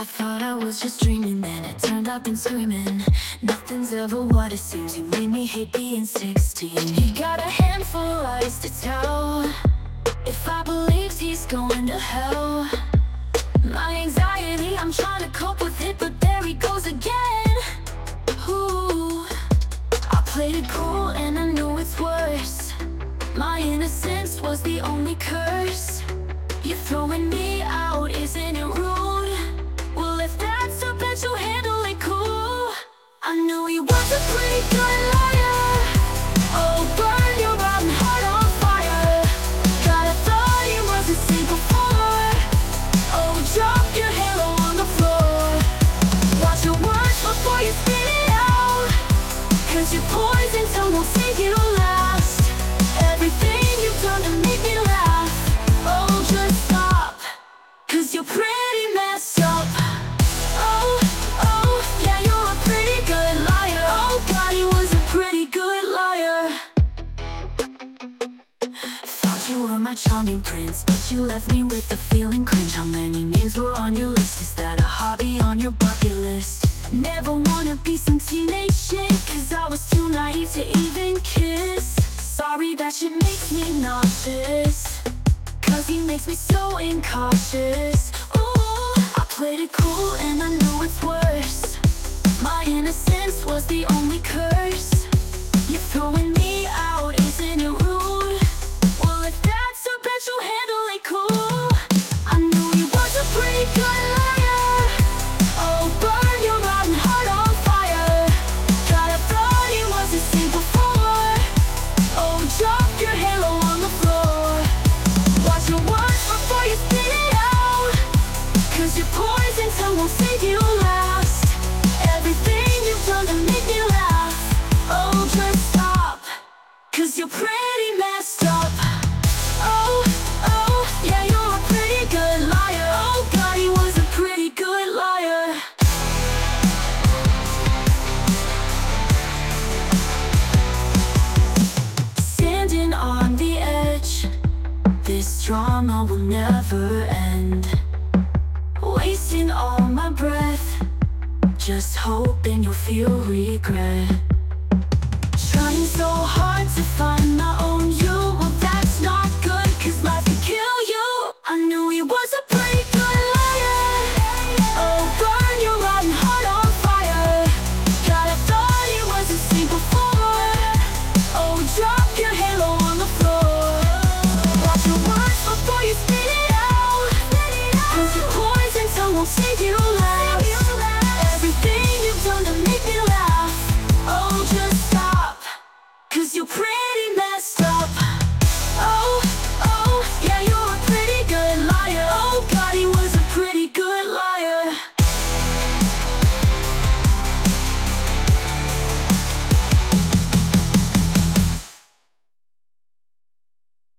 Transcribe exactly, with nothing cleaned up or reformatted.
I thought I was just dreaming, then it turned up and screaming. Nothing's ever what it seems. You made me hate being sixteen. He got a handful of lies to tell. If I believed he's going to hell. My anxiety, I'm trying to cope with it, but there he goes again. Ooh, I played it cool and I knew it's worse. My innocence was the only curse. You're throwing me out, isn't it rude? Well, if that's a bet, you'll handle it cool. I knew he was a pretty good liar. Oh, burn your rotten heart on fire. God, I thought he was a saint before. Oh, drop your halo on the floor. Watch your words before you spit it out. Cause your poison tongue won't save you last. Everything you've done to make me laugh. Oh, just stop. Cause you're pretty messed up. Oh, oh, yeah, you're a pretty good liar. Oh God, he was a pretty good liar. Thought you were my charming prince, but you left me with the feeling cringe. How many names were on your list? Is that a hobby on your bucket list? Never wanna be some teenage shit, cause I was too naive to even kiss. Sorry, that shit makes me nauseous, cause he makes me so incautious. Ooh, I played it cool and I knew it's worse. My innocence was the only curse. You're throwing me out, isn't it rude? Well, if that's a bet, you'll handle it cool. I knew he was a pretty good liar. Oh, burn your rotten heart on fire. God, I thought he was a saint before. Oh, drop your halo on the floor. Watch your words before you spit it out. Cause your poison tongue won't save you last. Everything you've done to make me laugh. Oh, just stop. Cause you're pretty messed up. Oh, oh, yeah, you're a pretty good liar. Oh God, he was a pretty good liar. Standing on the edge, this drama will never end. Wasting all my breath, just hoping you'll feel regret. Trying so hard to find my own